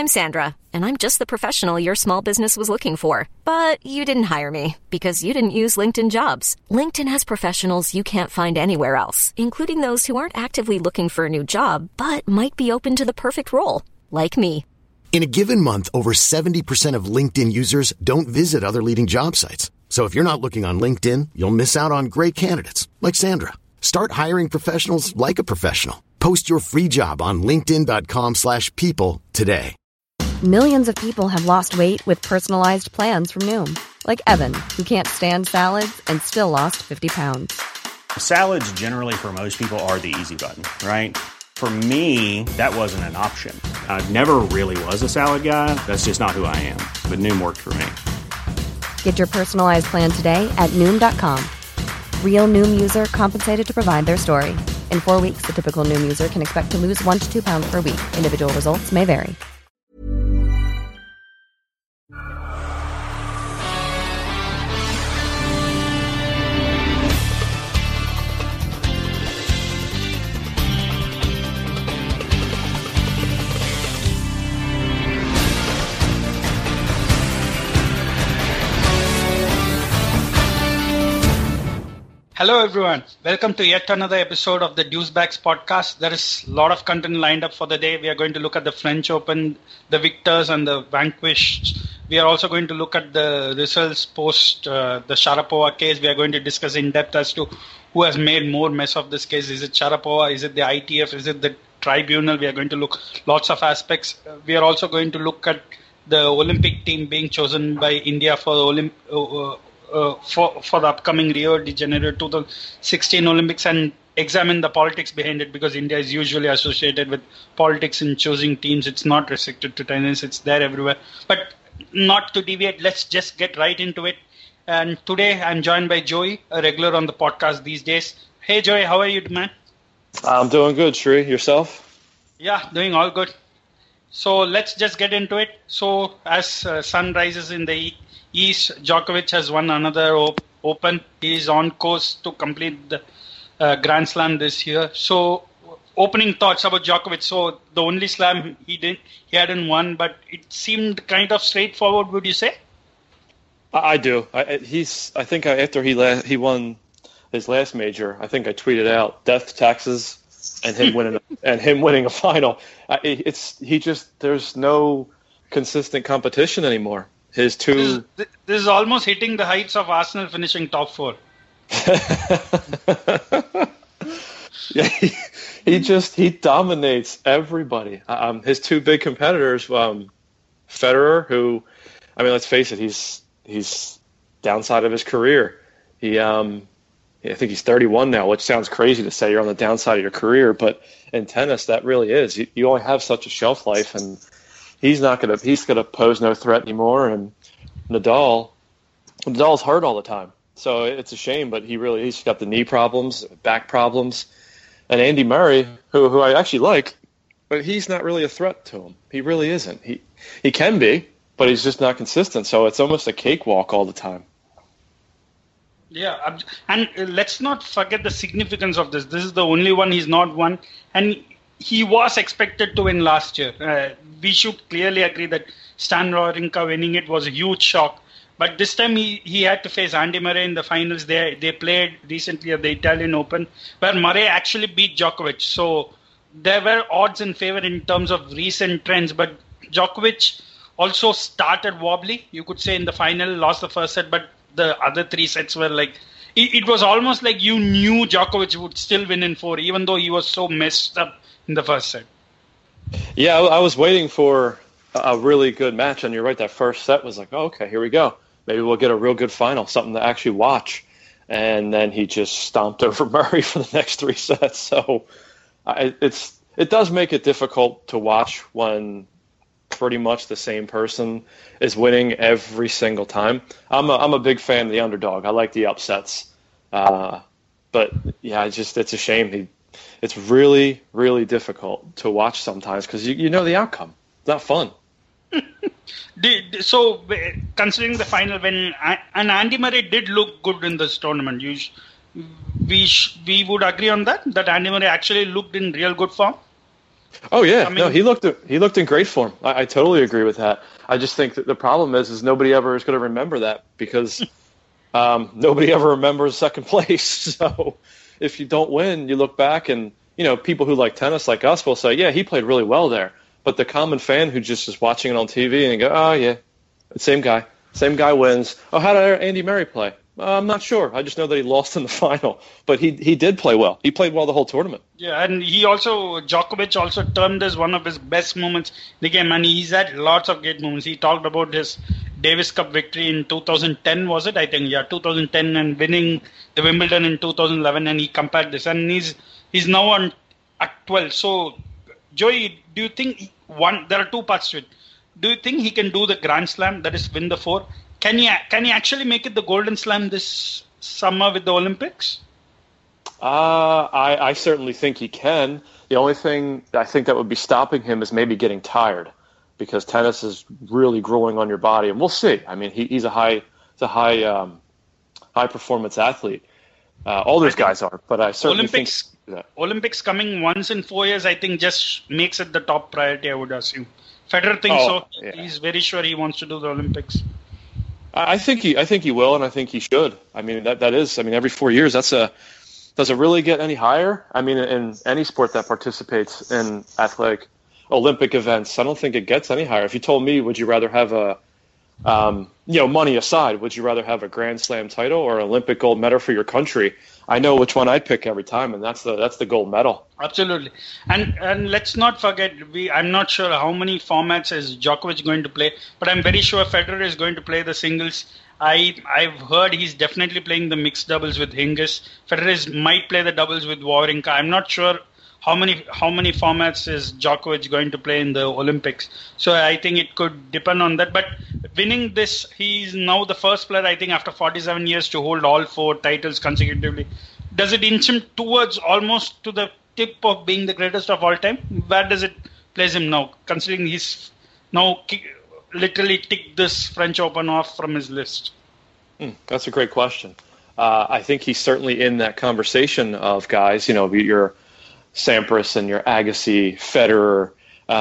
I'm Sandra, and I'm just the professional your small business was looking for. But you didn't hire me because you didn't use LinkedIn Jobs. LinkedIn has professionals you can't find anywhere else, including those who aren't actively looking for a new job, but might be open to the perfect role, like me. In a given month, over 70% of LinkedIn users don't visit other leading job sites. So if you're not looking on LinkedIn, you'll miss out on great candidates like Sandra. Start hiring professionals like a professional. Post your free job on linkedin.com/people today. Millions of people have lost weight with personalized plans from Noom. Like Evan, who can't stand salads and still lost 50 pounds. Salads generally for most people are the easy button, right? For me, that wasn't an option. I never really was a salad guy. That's just not who I am. But Noom worked for me. Get your personalized plan today at Noom.com. Real Noom user compensated to provide their story. In 4 weeks, the typical Noom user can expect to lose 1 to 2 pounds per week. Individual results may vary. Hello everyone, welcome to yet another episode of the Deucebags podcast. There is a lot of content lined up for the day. We are going to look at the French Open, the victors and the vanquished. We are also going to look at the results post the Sharapova case. We are going to discuss in depth as to who has made more mess of this case. Is it Sharapova? Is it the ITF? Is it the tribunal? We are going to look lots of aspects. We are also going to look at the Olympic team being chosen by India for the for the upcoming Rio de Janeiro 2016 Olympics and examine the politics behind it, because India is usually associated with politics in choosing teams. It's not restricted to tennis, it's there everywhere. But not to deviate, let's just get right into it. And today I'm joined by Joey, a regular on the podcast these days. Hey Joey, how are you, man? I'm doing good, Shri. Yourself? Yeah, doing all good. So let's just get into it. So as sun rises in the East, Djokovic has won another Open. He is on course to complete the Grand Slam this year. So, opening thoughts about Djokovic. So, the only slam he hadn't won, but it seemed kind of straightforward. Would you say? I do. I think after he won his last major, I think I tweeted out death taxes and him winning a final. There's no consistent competition anymore. His two. This is almost hitting the heights of Arsenal finishing top 4. Yeah, he dominates everybody. His two big competitors, Federer, who, I mean, let's face it, he's downside of his career. I think he's 31 now, which sounds crazy to say you're on the downside of your career, but in tennis that really is. You only have such a shelf life, and he's gonna pose no threat anymore. And Nadal's hurt all the time, so it's a shame. But he's got the knee problems, back problems, and Andy Murray, who I actually like, but he's not really a threat to him. He really isn't. He can be, but he's just not consistent. So it's almost a cakewalk all the time. Yeah, and let's not forget the significance of this. This is the only one he's not won, and he was expected to win last year. We should clearly agree that Stan Wawrinka winning it was a huge shock. But this time he had to face Andy Murray in the finals. They played recently at the Italian Open, where Murray actually beat Djokovic. So there were odds in favor in terms of recent trends. But Djokovic also started wobbly, you could say, in the final, lost the first set, but the other 3 sets were like, it was almost like you knew Djokovic would still win in 4, even though he was so messed up in the first set. Yeah, I was waiting for a really good match, and you're right, that first set was like, oh, okay, here we go. Maybe we'll get a real good final, something to actually watch. And then he just stomped over Murray for the next 3 sets. So it does make it difficult to watch when pretty much the same person is winning every single time. I'm a big fan of the underdog. I like the upsets. But yeah, it's a shame. It's really, really difficult to watch sometimes because you know the outcome. It's not fun. So, considering the final, when Andy Murray did look good in this tournament, we would agree on that Andy Murray actually looked in real good form. Oh yeah, no, he looked in great form. I totally agree with that. I just think that the problem is nobody ever is going to remember that because nobody ever remembers second place. So if you don't win, you look back and people who like tennis like us will say, yeah, he played really well there. But the common fan who just is watching it on TV and go, oh yeah, same guy wins. Oh, how did Andy Murray play? I'm not sure. I just know that he lost in the final, but he did play well. He played well the whole tournament. Yeah, and Djokovic also termed as one of his best moments in the game, and he's had lots of great moments. He talked about his Davis Cup victory in 2010, was it? I think, yeah, 2010, and winning the Wimbledon in 2011, and he compared this, and he's now at 12. So, Joey, do you think there are two parts to it? Do you think he can do the Grand Slam, that is win the 4? Can he actually make it the Golden Slam this summer with the Olympics? I certainly think he can. The only thing I think that would be stopping him is maybe getting tired, because tennis is really growing on your body, and we'll see. I mean, he's a high performance athlete. All those guys are, but I certainly think that. Olympics coming once in 4 years, I think, just makes it the top priority, I would assume. Federer thinks so. Yeah. He's very sure he wants to do the Olympics. I think he will, and I think he should. I mean, that is. I mean, every 4 years, does it really get any higher? I mean, in any sport that participates in athletic Olympic events, I don't think it gets any higher. If you told me, would you rather have money aside, would you rather have a Grand Slam title or an Olympic gold medal for your country? I know which one I'd pick every time, and that's the gold medal. Absolutely. And let's not forget, I'm not sure how many formats is Djokovic going to play, but I'm very sure Federer is going to play the singles. I've heard he's definitely playing the mixed doubles with Hingis. Federer might play the doubles with Wawrinka. I'm not sure how many formats is Djokovic going to play in the Olympics. So I think it could depend on that. But winning this, he's now the first player, I think, after 47 years to hold all 4 titles consecutively. Does it inch him towards almost to the tip of being the greatest of all time? Where does it place him now, considering he's now literally ticked this French Open off from his list? That's a great question. I think he's certainly in that conversation of guys, your Sampras and your Agassi, Federer,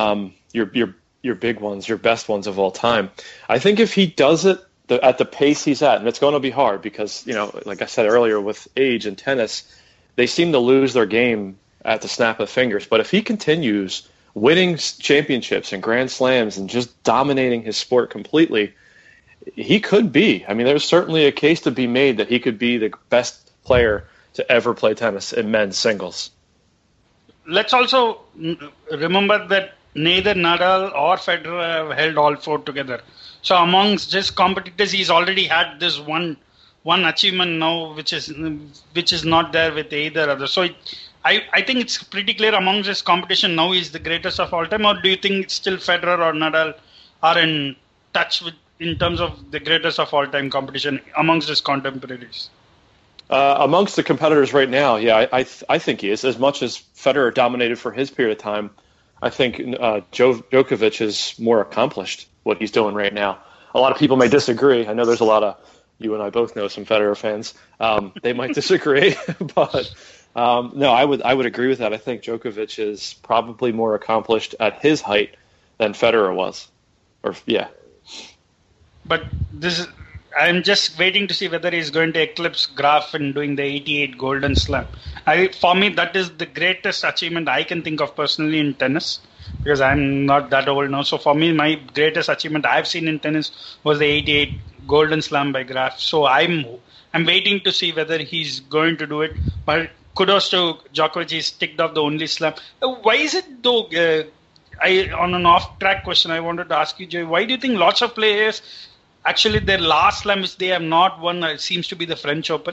your big ones, your best ones of all time. I think if he does it at the pace he's at, and it's going to be hard because, like I said earlier, with age and tennis, they seem to lose their game at the snap of fingers. But if he continues winning championships and Grand Slams and just dominating his sport completely, he could be. I mean, there's certainly a case to be made that he could be the best player to ever play tennis in men's singles. Let's also remember that neither Nadal or Federer have held all 4 together. So amongst his competitors, he's already had this one achievement now, which is not there with either other. So I think it's pretty clear amongst his competition now he's the greatest of all time. Or do you think it's still Federer or Nadal are in touch with in terms of the greatest of all time competition amongst his contemporaries? Amongst the competitors right now, yeah, I think he is. As much as Federer dominated for his period of time, I think Djokovic is more accomplished, what he's doing right now. A lot of people may disagree. I know there's a lot of, you and I both know some Federer fans. They might disagree, but no, I would agree with that. I think Djokovic is probably more accomplished at his height than Federer was. But I'm just waiting to see whether he's going to eclipse Graf in doing the 88 Golden Slam. For me, that is the greatest achievement I can think of personally in tennis, because I'm not that old now. So for me, my greatest achievement I've seen in tennis was the 88 Golden Slam by Graf. So I'm waiting to see whether he's going to do it. But kudos to Djokovic, he's ticked off the only slam. Why is it though? On an off-track question, I wanted to ask you, Joey, why do you think lots of players actually their last slam which they have not won seems to be the French Open?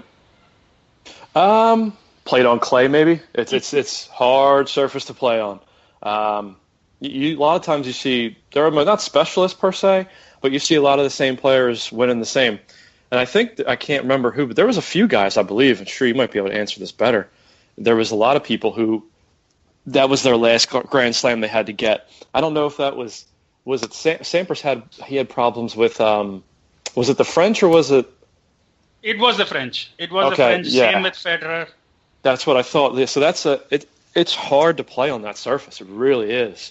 Played on clay, maybe. It's hard surface to play on. A lot of times you see there are not specialists per se, but you see a lot of the same players winning the same. And I think I can't remember who, but there was a few guys, I believe. I'm sure you might be able to answer this better. There was a lot of people who that was their last Grand Slam they had to get. I don't know if that was it Sampras had problems with was it the French or was it? It was the French. It was the French. Yeah. Same with Federer. That's what I thought. So that's it's hard to play on that surface. It really is.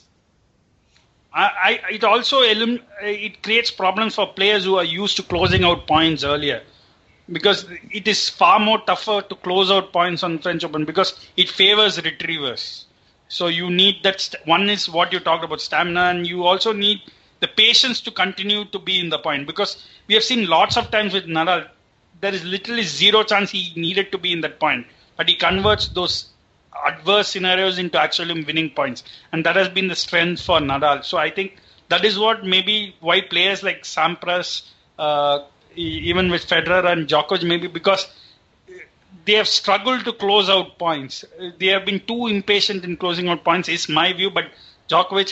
It also it creates problems for players who are used to closing out points earlier, because it is far more tougher to close out points on French Open because it favors retrievers. So you need that. One is what you talked about, stamina, and you also need the patience to continue to be in the point, because we have seen lots of times with Nadal, there is literally zero chance he needed to be in that point, but he converts those adverse scenarios into actually winning points, and that has been the strength for Nadal. So I think that is what maybe why players like Sampras, even with Federer and Djokovic, maybe because they have struggled to close out points. They have been too impatient in closing out points, is my view. But Djokovic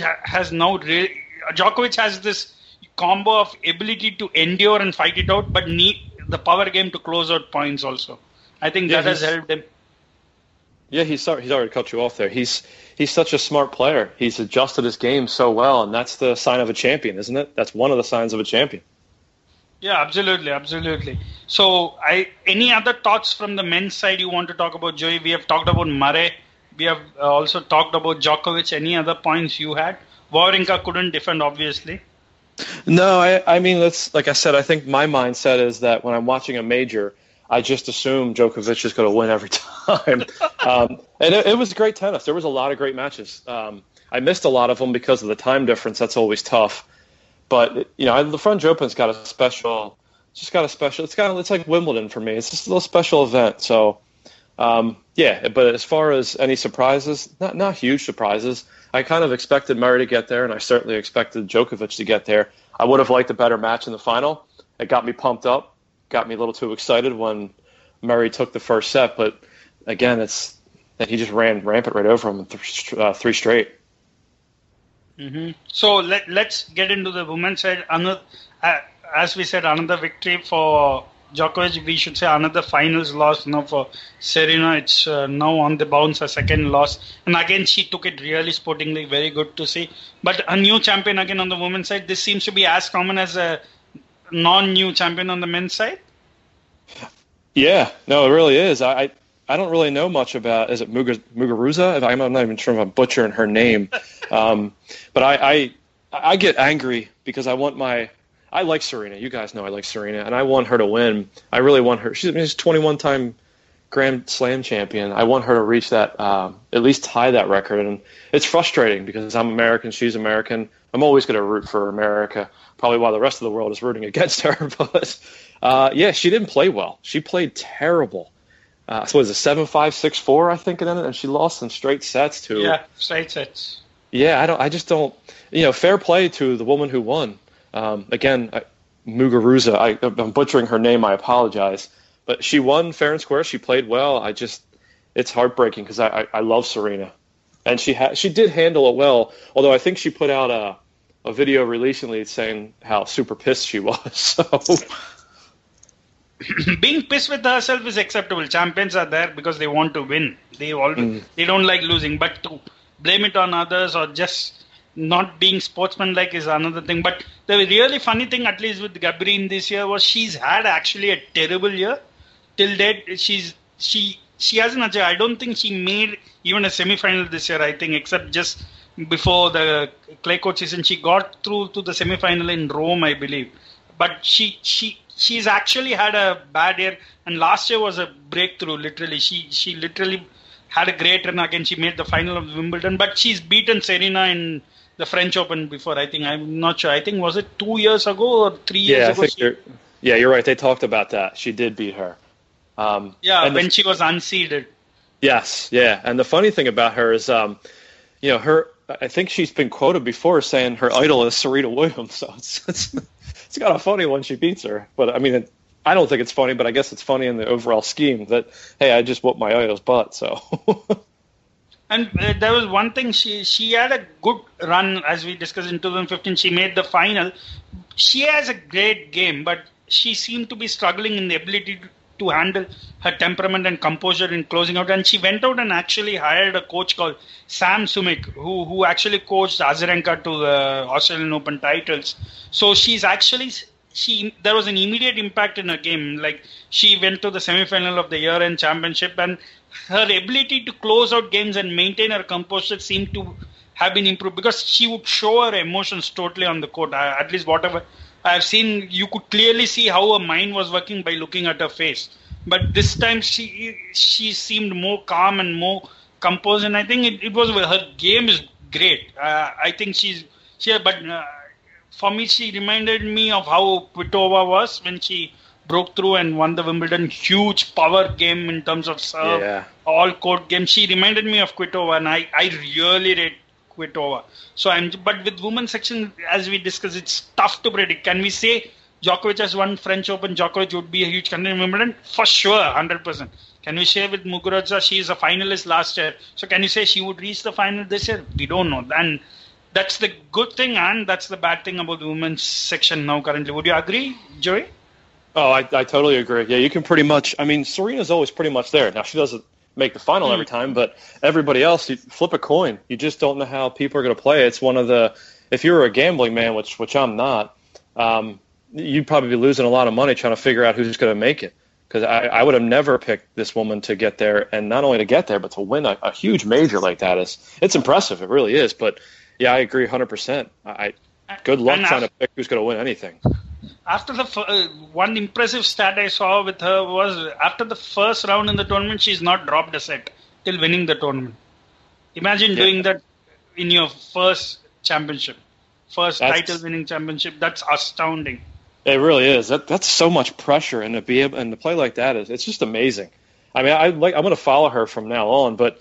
has this combo of ability to endure and fight it out, but need the power game to close out points also. I think that has helped him. Yeah, he's already cut you off there. He's such a smart player. He's adjusted his game so well, and that's the sign of a champion, isn't it? That's one of the signs of a champion. Yeah, absolutely. So, any other thoughts from the men's side you want to talk about, Joey? We have talked about Murray. We have also talked about Djokovic. Any other points you had? Wawrinka couldn't defend, obviously. No, I mean, like I said, I think my mindset is that when I'm watching a major, I just assume Djokovic is going to win every time. And it was great tennis. There was a lot of great matches. I missed a lot of them because of the time difference. That's always tough. But, the French Open's got a special, it's like Wimbledon for me. It's just a little special event. So, but as far as any surprises, not huge surprises. I kind of expected Murray to get there, and I certainly expected Djokovic to get there. I would have liked a better match in the final. It got me pumped up. Got me a little too excited when Murray took the first set, but again, it's that he just ran rampant right over him in three straight. Mm-hmm. So let's get into the women's side. As we said, another victory for Djokovic. We should say another finals loss now for Serena. It's now on the bounce, a second loss, and again she took it really sportingly. Very good to see. But a new champion again on the women's side. This seems to be as common as a non-new champion on the men's side? Yeah, no, it really is. I don't really know much about, is it Muguruza? I'm not even sure if I'm butchering her name. But I get angry because I like Serena. You guys know I like Serena, and I want her to win. I really want her. She's a 21-time Grand Slam champion. I want her to reach that, at least tie that record. And it's frustrating because I'm American, she's American. I'm always going to root for America, probably while the rest of the world is rooting against her. But, she didn't play well. She played terrible. So was it 7-5, 6-4, I think, and she lost in straight sets to... Yeah, straight sets. Yeah, I just don't... fair play to the woman who won. Again, Muguruza, I'm butchering her name, I apologize. But she won fair and square. She played well. It's heartbreaking because I love Serena. And she did handle it well, although I think she put out a video recently saying how super pissed she was. So being pissed with herself is acceptable. Champions are there because they want to win. They don't like losing. But to blame it on others or just not being sportsmanlike is another thing. But the really funny thing, at least with Gabrine this year, was she's had actually a terrible year. Till date, she hasn't achieved. I don't think she made even a semi-final this year, I think, except just before the clay court season. She got through to the semi-final in Rome, I believe. But she's actually had a bad year. And last year was a breakthrough, literally. She literally had a great run again. She made the final of Wimbledon. But she's beaten Serena in the French Open before, I think. I'm not sure. I think, was it 2 years ago or 3 years ago? I think you're right. They talked about that. She did beat her. When she was unseeded. Yes, yeah. And the funny thing about her is, I think she's been quoted before saying her idol is Serena Williams. So it's kind of funny when she beats her. But I mean, I don't think it's funny, but I guess it's funny in the overall scheme that, hey, I just whooped my idol's butt. So. And there was one thing, she had a good run, as we discussed in 2015. She made the final. She has a great game, but she seemed to be struggling in the ability to handle her temperament and composure in closing out. And she went out and actually hired a coach called Sam Sumik, who actually coached Azarenka to the Australian Open titles. So she's actually... there was an immediate impact in her game. Like, she went to the semi-final of the year-end championship, and her ability to close out games and maintain her composure seemed to have been improved because she would show her emotions totally on the court. At least whatever I've seen, you could clearly see how her mind was working by looking at her face. But this time she seemed more calm and more composed, and I think it was her game is great. I think for me she reminded me of how Kvitova was when she broke through and won the Wimbledon. Huge power game in terms of serve, all court game. She reminded me of Kvitova, and I really rate Kvitova. But with women's section, as we discussed, it's tough to predict. Can we say Djokovic has won French Open? Djokovic would be a huge contender in Wimbledon? For sure, 100%. Can we say with Muguruza, she is a finalist last year. So can you say she would reach the final this year? We don't know. And that's the good thing and that's the bad thing about the women's section now currently. Would you agree, Joey? Oh, I totally agree. Yeah, you can pretty much, Serena's always pretty much there. Now, she doesn't make the final every time, but everybody else, you flip a coin. You just don't know how people are going to play. It's one of the, if you're a gambling man, which I'm not, you'd probably be losing a lot of money trying to figure out who's going to make it. Because I would have never picked this woman to get there, and not only to get there, but to win a huge major like that. It's impressive. It really is. But, yeah, I agree 100%. Good luck trying to pick who's going to win anything. After the one impressive stat I saw with her was after the first round in the tournament, she's not dropped a set till winning the tournament. Imagine doing that in your first championship, title-winning championship. That's astounding. It really is. That's so much pressure, and to be able and to play like that it's just amazing. I'm going to follow her from now on, but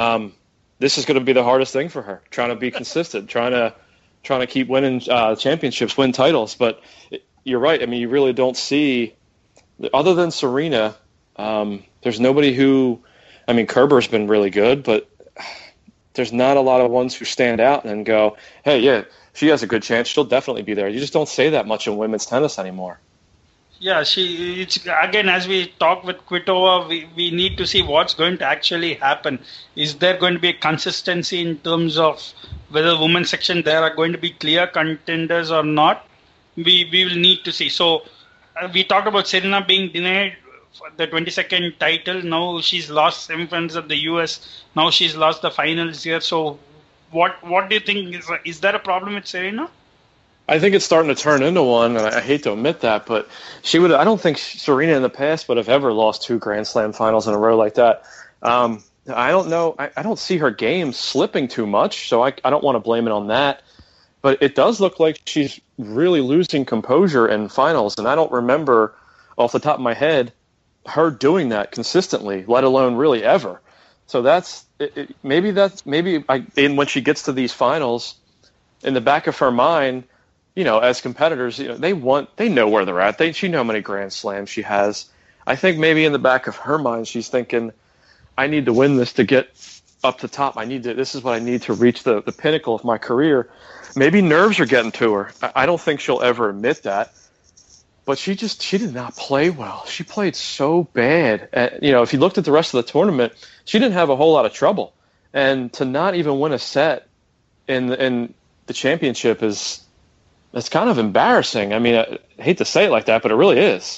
this is going to be the hardest thing for her, trying to be consistent, trying to keep winning championships, win titles. But you're right. You really don't see, other than Serena, there's nobody who, Kerber's been really good, but there's not a lot of ones who stand out and go, hey, yeah, she has a good chance. She'll definitely be there. You just don't say that much in women's tennis anymore. Yeah, again, as we talk with Kvitova, we need to see what's going to actually happen. Is there going to be a consistency in terms of whether women's section there are going to be clear contenders or not? We will need to see. So we talked about Serena being denied the 22nd title. Now she's lost semifinals at the US. Now she's lost the finals here. So what do you think? Is there a problem with Serena? I think it's starting to turn into one, and I hate to admit that, but I don't think Serena in the past would have ever lost 2 Grand Slam finals in a row like that. I don't know. I don't see her game slipping too much, so I don't want to blame it on that. But it does look like she's really losing composure in finals, and I don't remember off the top of my head her doing that consistently, let alone really ever. So maybe when she gets to these finals, in the back of her mind, as competitors, they know where they're at. She know how many Grand Slams she has. I think maybe in the back of her mind, she's thinking, I need to win this to get up to top. This is what I need to reach the pinnacle of my career. Maybe nerves are getting to her. I don't think she'll ever admit that. But she did not play well. She played so bad. If you looked at the rest of the tournament, she didn't have a whole lot of trouble. And to not even win a set in the championship that's kind of embarrassing. I hate to say it like that, but it really is.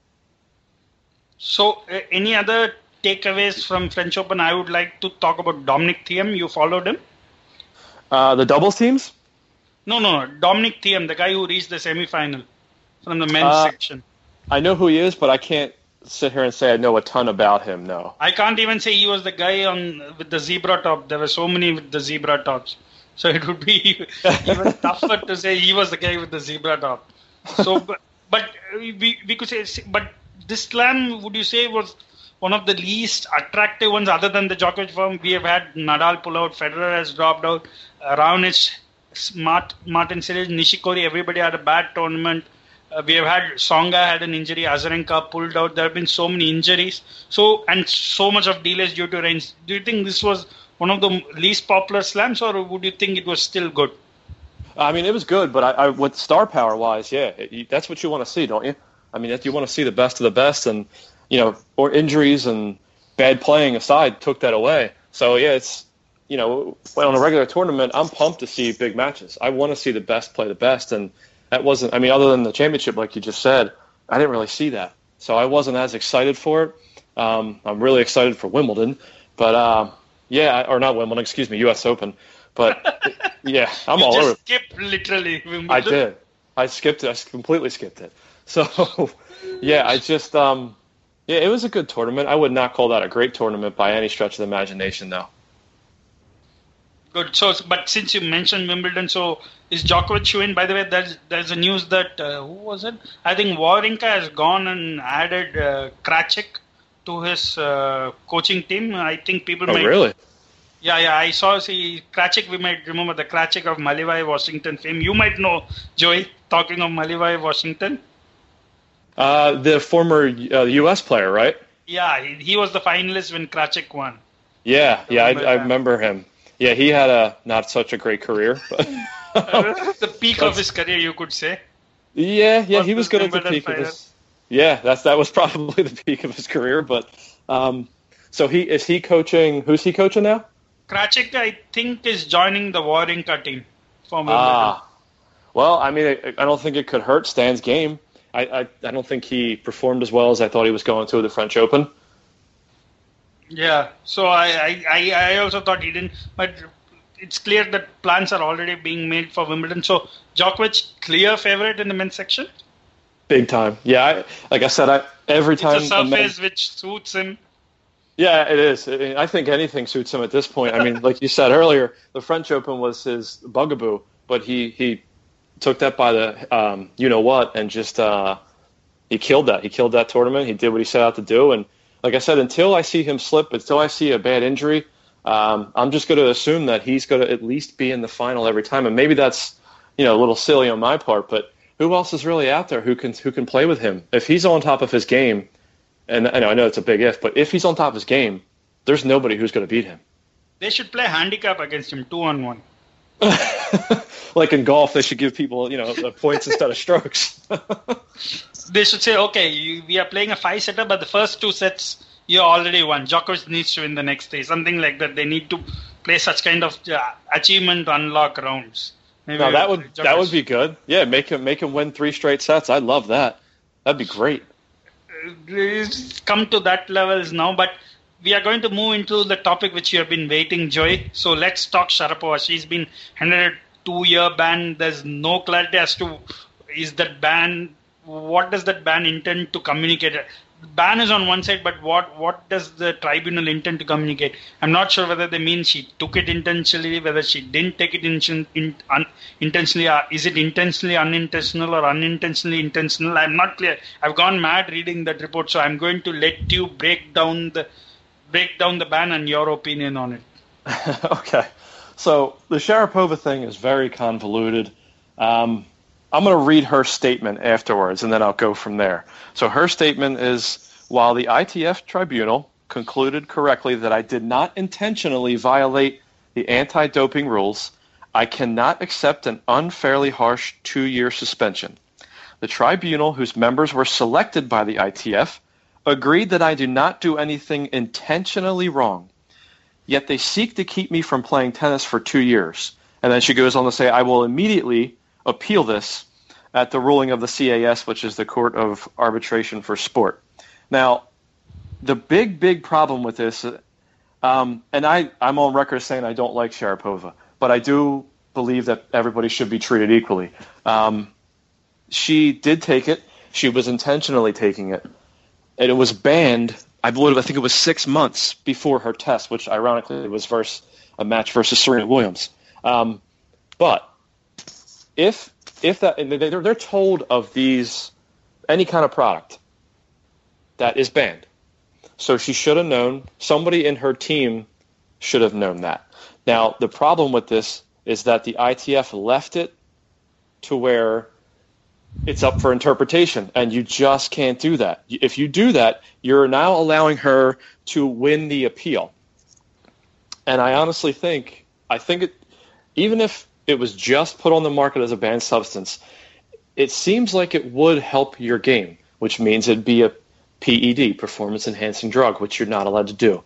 So, any other takeaways from French Open? I would like to talk about Dominic Thiem. You followed him? The doubles teams? No. Dominic Thiem, the guy who reached the semifinal from the men's section. I know who he is, but I can't sit here and say I know a ton about him, no. I can't even say he was the guy with the zebra top. There were so many with the zebra tops. So it would be even tougher to say he was the guy with the zebra top. So, but we could say, but this slam, would you say, was one of the least attractive ones other than the Djokovic form? We have had Nadal pull out, Federer has dropped out, Raonic, Martin Cilic, Nishikori, everybody had a bad tournament. We have had Tsonga had an injury, Azarenka pulled out. There have been so many injuries, and so much of delays due to rains. Do you think this was one of the least popular slams, or would you think it was still good? It was good, but with star power wise, yeah, that's what you want to see, don't you? You want to see the best of the best, and or injuries and bad playing aside, took that away. So yeah, it's on a regular tournament, I'm pumped to see big matches. I want to see the best play the best, and that wasn't. Other than the championship, like you just said, I didn't really see that. So I wasn't as excited for it. I'm really excited for Wimbledon, but or not Wimbledon, excuse me, U.S. Open. But yeah, I'm all over. You just skipped literally Wimbledon. I did. I skipped it. I completely skipped it. So yeah, it was a good tournament. I would not call that a great tournament by any stretch of the imagination, though. Good. So, but since you mentioned Wimbledon, so is Djokovic win? By the way, there's a news that who was it? I think Wawrinka has gone and added Krajcik to his coaching team. I think people might. Oh, really? Yeah. I saw. See, Krajcik. We might remember the Krajcik of Maliwai, Washington fame. You might know Joey. Talking of Maliwai, Washington. The former U.S. player, right? Yeah, he was the finalist when Krajcik won. Yeah, I remember him. Yeah, he had not such a great career. But the peak of his career, you could say. Yeah, he was good at the peak of his. Yeah, that was probably the peak of his career. But so is he coaching? Who's he coaching now? Krajcik, I think, is joining the Wawrinka team for Wimbledon. Well, I mean, I don't think it could hurt Stan's game. I don't think he performed as well as I thought he was going to at the French Open. Yeah, so I also thought he didn't, but it's clear that plans are already being made for Wimbledon. So Djokovic, clear favorite in the men's section? Big time. Yeah, like I said, every time... It's a surface which suits him. Yeah, it is. I think anything suits him at this point. I mean, like you said earlier, the French Open was his bugaboo, but he took that by the you-know-what and just he killed that. He killed that tournament. He did what he set out to do, and like I said, until I see him slip, until I see a bad injury, I'm just going to assume that he's going to at least be in the final every time. And maybe that's a little silly on my part, but who else is really out there who can play with him? If he's on top of his game, and I know it's a big if, but if he's on top of his game, there's nobody who's going to beat him. They should play handicap against him, 2-on-1. Like in golf, they should give people points instead of strokes. They should say, okay, we are playing a 5-setter, but the first 2 sets, you already won. Djokovic needs to win the next day. Something like that. They need to play such kind of achievement unlock rounds. Maybe no, that would be good. Yeah, make him win 3 straight sets. I'd love that. That'd be great. It's come to that levels now, but we are going to move into the topic which you have been waiting, Joy. So let's talk Sharapova. She's been handed a 2-year ban. There's no clarity as to what does that ban intend to communicate? Ban is on one side, but what does the tribunal intend to communicate? I'm not sure whether they mean she took it intentionally, whether she didn't take it intentionally. Is it intentionally unintentional or unintentionally intentional? I'm not clear. I've gone mad reading that report, so I'm going to let you break down the ban and your opinion on it. Okay. So the Sharapova thing is very convoluted. I'm going to read her statement afterwards, and then I'll go from there. So her statement is, while the ITF tribunal concluded correctly that I did not intentionally violate the anti-doping rules, I cannot accept an unfairly harsh 2-year suspension. The tribunal, whose members were selected by the ITF, agreed that I do not do anything intentionally wrong. Yet they seek to keep me from playing tennis for 2 years. And then she goes on to say, I will immediately appeal this at the ruling of the CAS, which is the Court of Arbitration for Sport. Now, the big problem with this, and I'm on record saying I don't like Sharapova, but I do believe that everybody should be treated equally. She did take it. She was intentionally taking it. And it was banned, I think it was 6 months before her test, which ironically was a match versus Serena Williams. But if that, and they're told of any kind of product that is banned. So she should have known. Somebody in her team should have known that. Now, the problem with this is that the ITF left it to where it's up for interpretation, and you just can't do that. If you do that, you're now allowing her to win the appeal. And I honestly think even if it was just put on the market as a banned substance, it seems like it would help your game, which means it'd be a PED, performance-enhancing drug, which you're not allowed to do.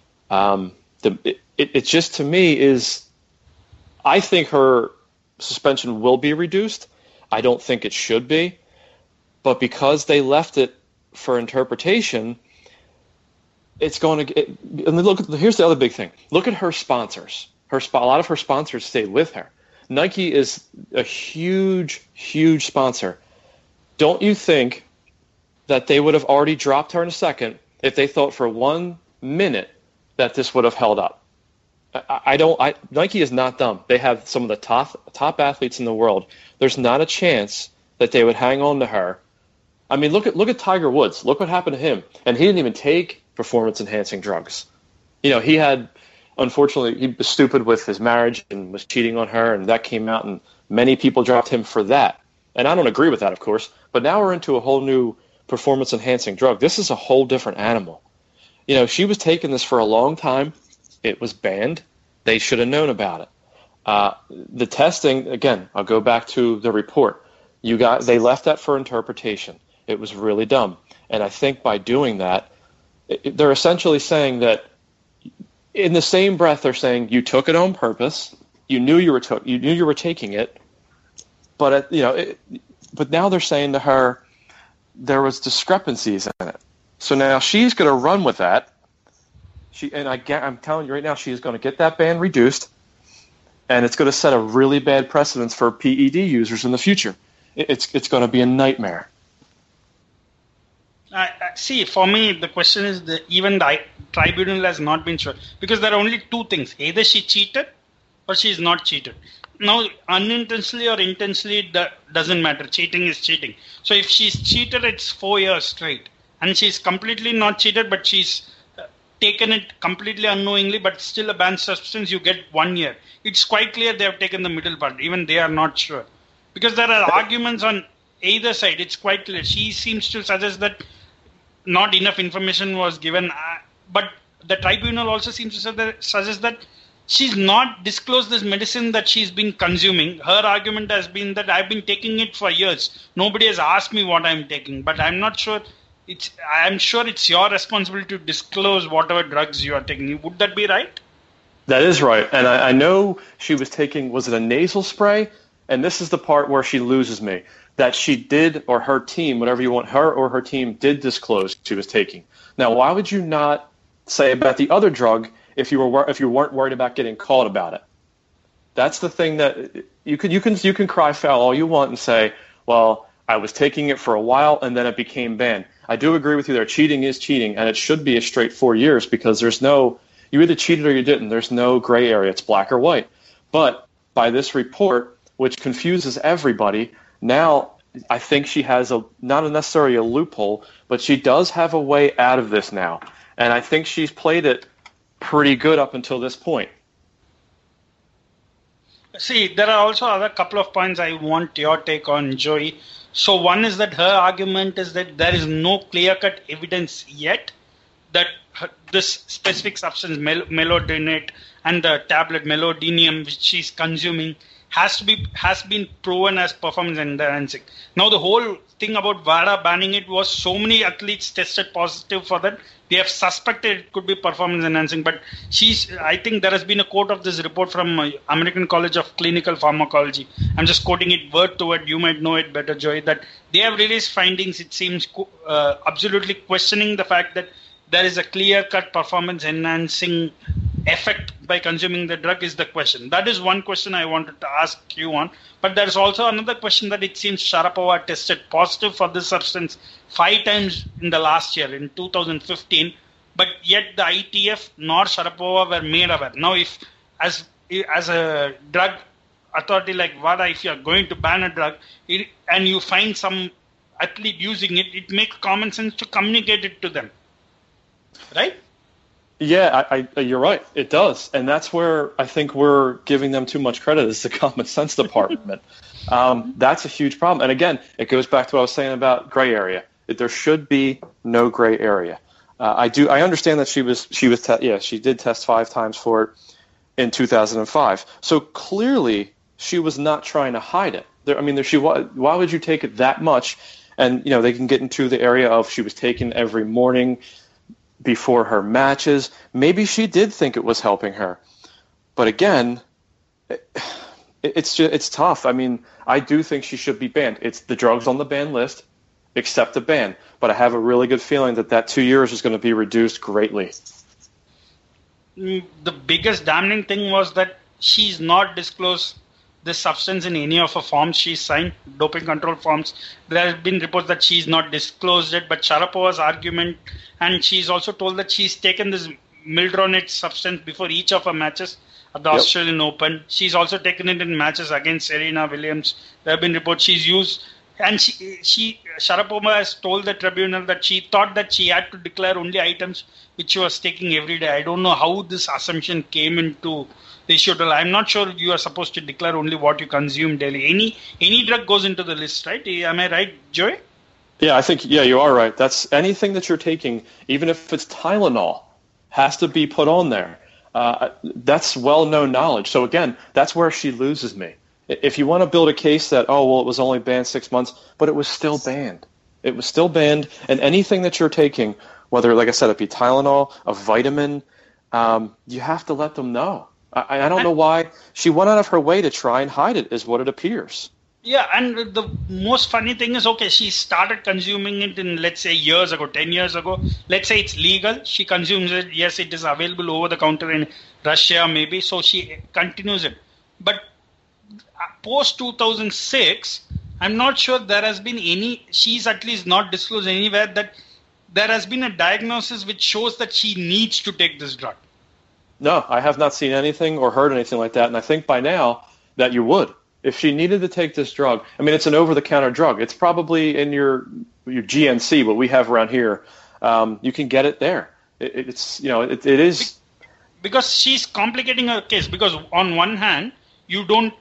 It just, to me, is... I think her suspension will be reduced. I don't think it should be. But because they left it for interpretation, it's going to. And look, here's the other big thing. Look at her sponsors. A lot of her sponsors stayed with her. Nike is a huge, huge sponsor. Don't you think that they would have already dropped her in a second if they thought for 1 minute that this would have held up? Nike is not dumb. They have some of the top athletes in the world. There's not a chance that they would hang on to her. I mean, look at Tiger Woods. Look what happened to him. And he didn't even take performance-enhancing drugs. He had, unfortunately, he was stupid with his marriage and was cheating on her, and that came out, and many people dropped him for that. And I don't agree with that, of course. But now we're into a whole new performance-enhancing drug. This is a whole different animal. She was taking this for a long time. It was banned. They should have known about it. The testing, again, I'll go back to the report. They left that for interpretation. It was really dumb. And I think by doing that, they're essentially saying that in the same breath they're saying you took it on purpose, you knew you were taking it, but but now they're saying to her there was discrepancies in it. So now she's going to run with that. I'm telling you right now, she's going to get that ban reduced, and it's going to set a really bad precedence for PED users in the future. It's going to be a nightmare. See, for me, the question is even the tribunal has not been sure, because there are only two things: either she cheated or she is not cheated. Now, unintentionally or intentionally, that doesn't matter. Cheating is cheating. So if she's cheated, it's 4 years straight, and she's completely not cheated, but she's taken it completely unknowingly, but still a banned substance, you get 1 year. It's quite clear they have taken the middle part. Even they are not sure, because there are arguments on either side. It's quite clear. She seems to suggest that not enough information was given, but the tribunal also seems to suggest that she's not disclosed this medicine that she's been consuming. Her argument has been that I've been taking it for years. Nobody has asked me what I'm taking, but I'm not sure. I'm sure it's your responsibility to disclose whatever drugs you are taking. Would that be right? That is right. And I know she was taking, was it a nasal spray? And this is the part where she loses me. That she did, or her team, whatever you want, her or her team did disclose she was taking. Now, why would you not say about the other drug if you weren't worried about getting caught about it? That's the thing that you can cry foul all you want and say, well, I was taking it for a while and then it became banned. I do agree with you there. Cheating is cheating, and it should be a straight 4 years, because you either cheated or you didn't. There's no gray area. It's black or white. But by this report, which confuses everybody, now I think she has not necessarily a loophole, but she does have a way out of this now. And I think she's played it pretty good up until this point. See, there are also other couple of points I want your take on, Joey. So one is that her argument is that there is no clear-cut evidence yet that this specific substance, melodinate, and the tablet melodinium, which she's consuming, has been proven as performance enhancing. Now, the whole thing about WADA banning it was so many athletes tested positive for that. They have suspected it could be performance enhancing, but I think there has been a quote of this report from American College of Clinical Pharmacology. I'm just quoting it word to word. You might know it better, Joey, that they have released findings, it seems, absolutely questioning the fact that there is a clear-cut performance enhancing effect by consuming the drug is the question. That is one question I wanted to ask you on. But there is also another question that it seems Sharapova tested positive for this substance 5 times in the last year, in 2015. But yet the ITF nor Sharapova were made aware. Now, if as a drug authority like WADA, if you are going to ban a drug and you find some athlete using it, it makes common sense to communicate it to them. Right? Yeah, you're right. It does. And that's where I think we're giving them too much credit, is the common sense department. That's a huge problem. And again, it goes back to what I was saying about gray area. There should be no gray area. I understand that she did test 5 times for it in 2005. So clearly she was not trying to hide it. Why would you take it that much? And, they can get into the area of she was taking every morning before her matches. Maybe she did think it was helping her. But again, it's tough. I mean, I do think she should be banned. It's the drugs on the ban list, accept the ban. But I have a really good feeling that 2 years is going to be reduced greatly. The biggest damning thing was that she's not disclosed this substance in any of her forms she's signed, doping control forms. There have been reports that she's not disclosed it, but Sharapova's argument, and she's also told that she's taken this Mildronate substance before each of her matches at the Australian Open. She's also taken it in matches against Serena Williams. There have been reports she's used, and Sharapova has told the tribunal that she thought that she had to declare only items which she was taking every day. I don't know how this assumption came into the issue. I'm not sure you are supposed to declare only what you consume daily. Any drug goes into the list, right? Am I right, Joey? Yeah, I think, you are right. That's anything that you're taking, even if it's Tylenol, has to be put on there. That's well-known knowledge. So again, that's where she loses me. If you want to build a case that, it was only banned 6 months, but it was still banned. It was still banned, and anything that you're taking, whether, like I said, it be Tylenol, a vitamin, you have to let them know. I don't know why she went out of her way to try and hide it, is what it appears. Yeah, and the most funny thing is, she started consuming it in, let's say, 10 years ago. Let's say it's legal. She consumes it. Yes, it is available over the counter in Russia, maybe. So she continues it. But post 2006, I'm not sure there has been she's at least not disclosed anywhere that there has been a diagnosis which shows that she needs to take this drug. No, I have not seen anything or heard anything like that. And I think by now that you would. If she needed to take this drug, it's an over-the-counter drug. It's probably in your GNC, what we have around here. You can get it there. It is. Because she's complicating her case. Because on one hand, you don't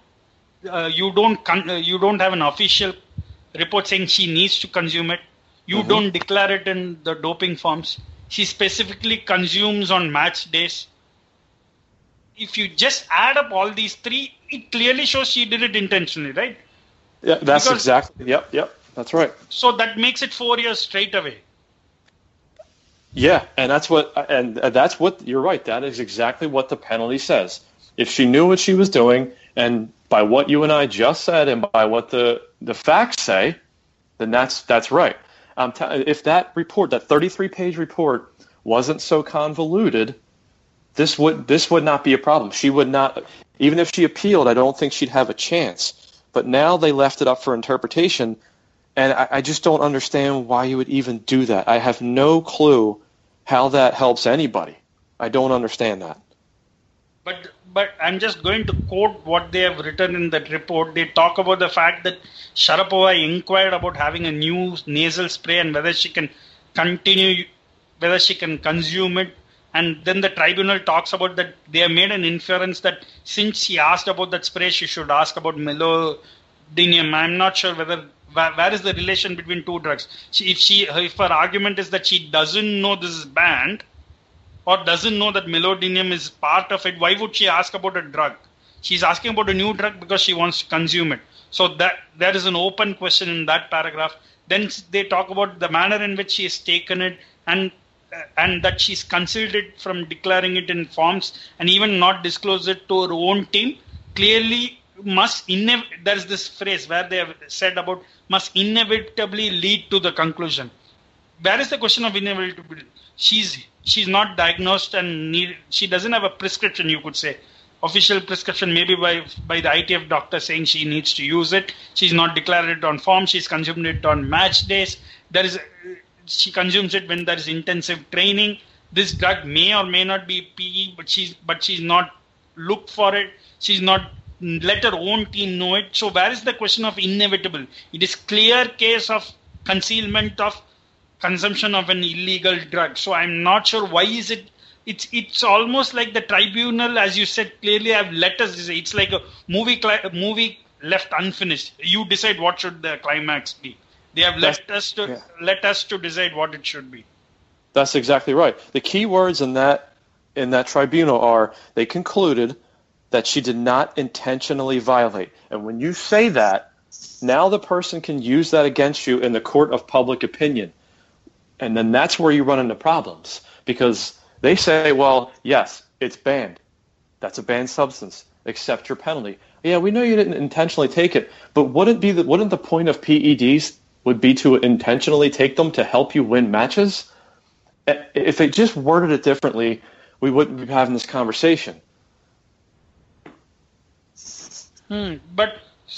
have an official report saying she needs to consume it. You don't declare it in the doping forms. She specifically consumes on match days. If you just add up all these three, it clearly shows she did it intentionally, right? Yeah, that's exactly. Yep, that's right. So that makes it 4 years straight away. Yeah, and that's what you're right. That is exactly what the penalty says. If she knew what she was doing, and by what you and I just said, and by what the facts say, then that's right. If that report, that 33-page report, wasn't so convoluted, this would not be a problem. She would not, even if she appealed, I don't think she'd have a chance. But now they left it up for interpretation, and I just don't understand why you would even do that. I have no clue how that helps anybody. I don't understand that. But I'm just going to quote what they have written in that report. They talk about the fact that Sharapova inquired about having a new nasal spray and whether she can consume it. And then the tribunal talks about that they have made an inference that since she asked about that spray, she should ask about melodinium. I'm not sure where is the relation between two drugs. If her argument is that she doesn't know this is banned or doesn't know that melodinium is part of it, why would she ask about a drug? She's asking about a new drug because she wants to consume it. So that there is an open question in that paragraph. Then they talk about the manner in which she has taken it and that she's concealed it from declaring it in forms and even not disclose it to her own team. Clearly there's this phrase where they have said about must inevitably lead to the conclusion. Where is the question of inevitability? She's not diagnosed and she doesn't have a prescription, you could say. Official prescription maybe by the ITF doctor saying she needs to use it. She's not declared it on form. She's consumed it on match days. She consumes it when there is intensive training. This drug may or may not be PE, but she's not looked for it. She's not let her own team know it. So where is the question of inevitable? It is clear case of concealment of consumption of an illegal drug. So I'm not sure why is it. It's almost like the tribunal, as you said, clearly have let us decide. It's like a movie left unfinished. You decide what should the climax be. They have let us to decide what it should be. That's exactly right. The key words in that tribunal are they concluded that she did not intentionally violate. And when you say that, now the person can use that against you in the court of public opinion. And then that's where you run into problems because they say, well, yes, it's banned. That's a banned substance. Accept your penalty. Yeah, we know you didn't intentionally take it, but wouldn't the point of PEDs would be to intentionally take them to help you win matches. If they just worded it differently, we wouldn't be having this conversation. But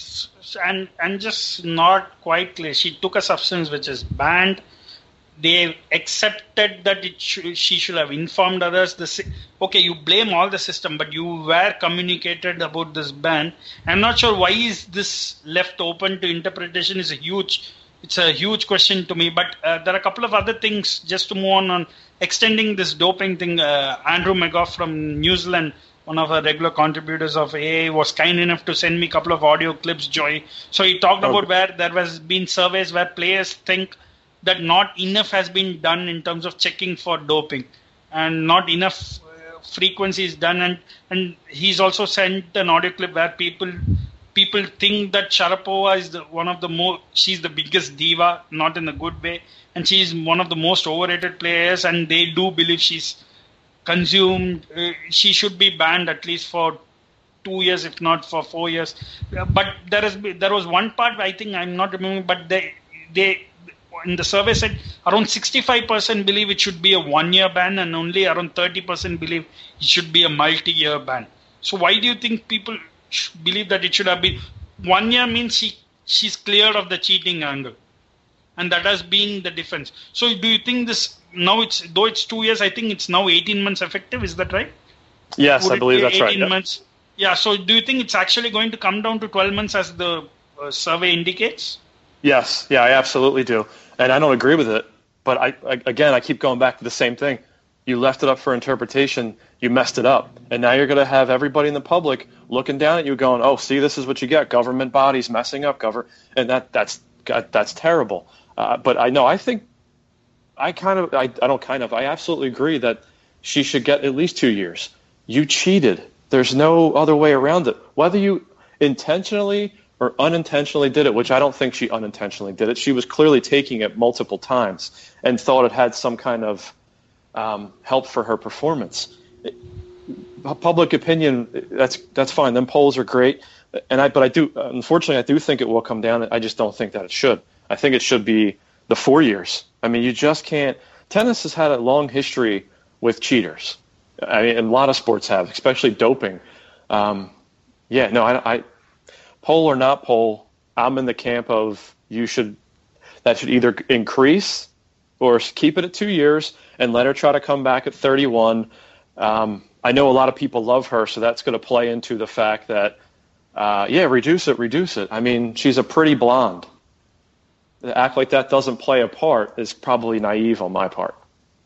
just not quite clear. She took a substance which is banned. They accepted that she should have informed others. Okay, you blame all the system, but you were communicated about this ban. I'm not sure why is this left open to interpretation. It's a huge question to me. But there are a couple of other things just to move on extending this doping thing. Andrew McGough from New Zealand, one of our regular contributors of AA, was kind enough to send me a couple of audio clips, Joy. So he talked about where there has been surveys where players think that not enough has been done in terms of checking for doping, and not enough frequency is done. And he's also sent an audio clip where people think that Sharapova is she's the biggest diva, not in a good way, and she's one of the most overrated players, and they do believe she's consumed. She should be banned at least for 2 years, if not for 4 years. But there was one part, I think, I'm not remembering, but they in the survey said around 65% believe it should be a 1 year ban, and only around 30% believe it should be a multi-year ban. So why do you think people believe that it should have been 1 year? Means she's cleared of the cheating angle, and that has been the difference. So do you think this now though it's 2 years, I think it's now 18 months effective? Is that right? Yes, I believe that's right. 18 months. Yeah. So do you think it's actually going to come down to 12 months as the survey indicates? Yes. Yeah, I absolutely do. And I don't agree with it. But I keep going back to the same thing. You left it up for interpretation. You messed it up. And now you're going to have everybody in the public looking down at you going, oh, see, this is what you get. Government bodies messing up. And that's terrible. But I absolutely agree that she should get at least 2 years. You cheated. There's no other way around it. Whether you intentionally or unintentionally did it, which I don't think she unintentionally did it. She was clearly taking it multiple times and thought it had some kind of help for her performance. Public opinion, that's fine. Them polls are great, but I do think it will come down. I just don't think that it should. I think it should be the 4 years. I mean, you just can't. Tennis has had a long history with cheaters. I mean, and a lot of sports have, especially doping. Poll or not poll, I'm in the camp of that should either increase or keep it at 2 years and let her try to come back at 31. I know a lot of people love her, so that's going to play into the fact that, reduce it. I mean, she's a pretty blonde. To act like that doesn't play a part is probably naive on my part.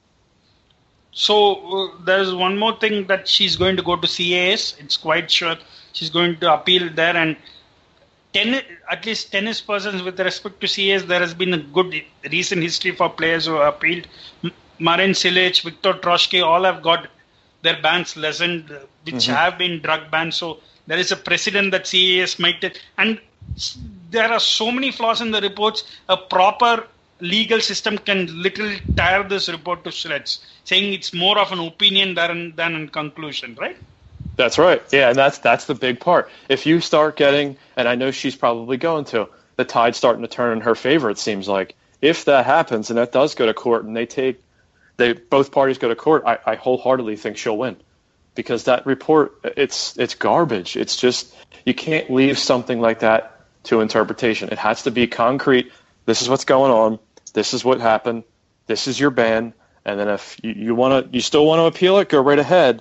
So there's one more thing that she's going to go to CAS. It's quite sure she's going to appeal there, and at least tennis persons with respect to CAS, there has been a good recent history for players who have appealed. Marin Cilic, Viktor Troicki, all have got their bans lessened, which have been drug bans. So there is a precedent that CAS might take. And there are so many flaws in the reports. A proper legal system can literally tear this report to shreds, saying it's more of an opinion than a conclusion, right? That's right. Yeah, and that's the big part. If you start getting, and I know she's probably going to, the tide starting to turn in her favor, it seems like. If that happens and that does go to court and both parties go to court, I wholeheartedly think she'll win. Because that report, it's garbage. It's just, you can't leave something like that to interpretation. It has to be concrete. This is what's going on. This is what happened. This is your ban. And then if you still want to appeal it, go right ahead.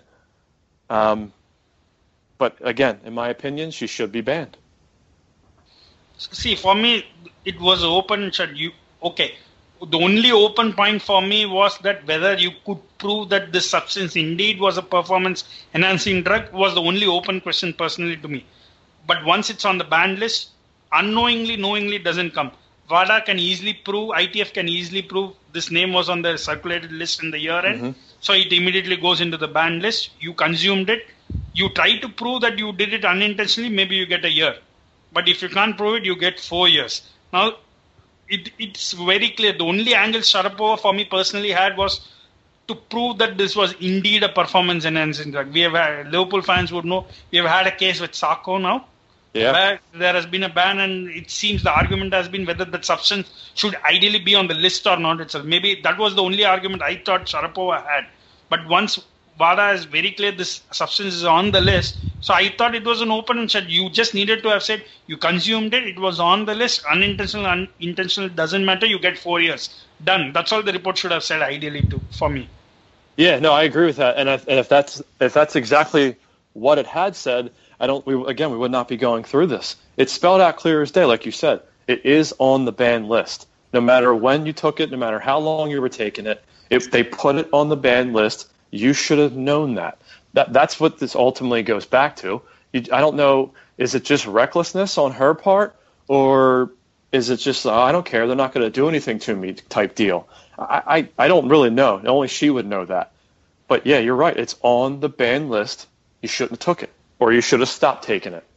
But again, in my opinion, she should be banned. See, for me, it was open. The only open point for me was that whether you could prove that this substance indeed was a performance-enhancing drug was the only open question personally to me. But once it's on the banned list, knowingly doesn't come. WADA can easily prove, ITF can easily prove this name was on the circulated list in the year end. So it immediately goes into the banned list. You consumed it. You try to prove that you did it unintentionally, maybe you get a year. But if you can't prove it, you get 4 years. Now, it's very clear. The only angle Sharapova for me personally had was to prove that this was indeed a performance-enhancing drug. Liverpool fans would know, we have had a case with Sarko now. Yeah. Where there has been a ban, and it seems the argument has been whether that substance should ideally be on the list or not itself. Maybe that was the only argument I thought Sharapova had. But once WADA is very clear this substance is on the list, so I thought it was an open and shut. You just needed to have said you consumed it, it was on the list, intentional, doesn't matter, you get 4 years. Done. That's all the report should have said ideally for me. Yeah, no, I agree with that. And if that's exactly what it had said, we would not be going through this. It's spelled out clear as day, like you said. It is on the banned list. No matter when you took it, no matter how long you were taking it, if they put it on the banned list, you should have known that. That's what this ultimately goes back to. I don't know, is it just recklessness on her part, or is it just, I don't care, they're not going to do anything to me type deal? I don't really know. Only she would know that. But yeah, you're right. It's on the banned list. You shouldn't have took it, or you should have stopped taking it.